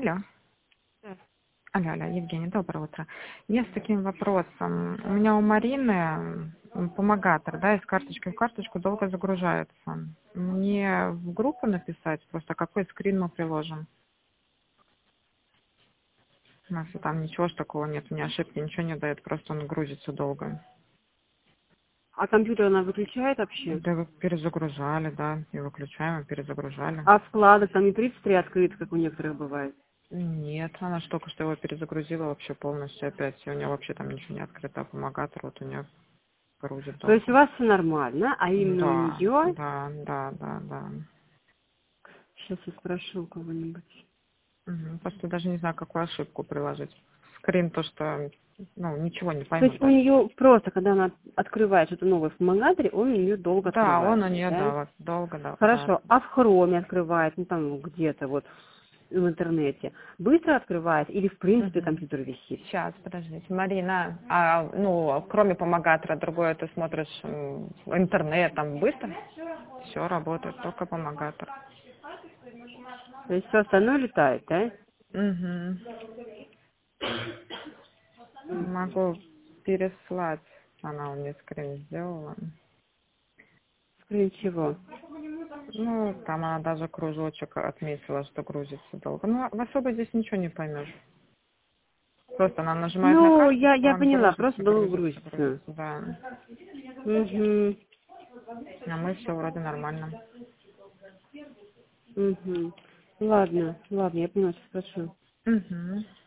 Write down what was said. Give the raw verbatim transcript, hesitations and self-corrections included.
Алло. Да. Алло, алло, Евгений, доброе утро. Я с таким вопросом. У меня у Марины м, помогатор, да, из карточки в карточку долго загружается. Мне в группу написать просто, какой скрин мы приложим. Если там ничего ж такого нет, ни ошибки, ничего не дает, просто он грузится долго. А компьютер она выключает вообще? Да, вы перезагружали, да, и выключаем, и перезагружали. А вкладок там не тридцать три открыт, как у некоторых бывает? Нет, она ж только что его перезагрузила вообще полностью опять. И у нее вообще там ничего не открыто, а помогатор вот у нее грузит То есть у долго. вас все нормально, а именно у Да, нее... да, да, да, да. Сейчас я спрошу у кого-нибудь. Мгм. Просто даже не знаю, какую ошибку приложить. Скрин то, что, ну, ничего не То поймут есть у даже. нее просто, когда она открывает что-то новое в помогаторе, он у нее долго Да, он у открывается, нее, да? да, вот долго, да, да. Хорошо, а в хроме открывает, ну там где-то вот в интернете, быстро открывает или в принципе Мгм. компьютер висит? Сейчас, подождите. Марина, а, ну, кроме помогатора, другое ты смотришь м, в интернет, там быстро? Все работает, только помогатор. То есть все остальное летает, да? Угу. М. Могу переслать. Она у меня скрин сделала. Скрин чего? Ну, там она даже кружочек отметила, что грузится долго. Ну, в особо здесь ничего не поймешь. Просто она нажимает на Ну, я, карточку, я он поняла, просто грузится, долго грузится, грузится. грузится, да. Угу, А мы все вроде нормально. угу. Ладно, ладно, я поняла, сейчас спрошу. Угу.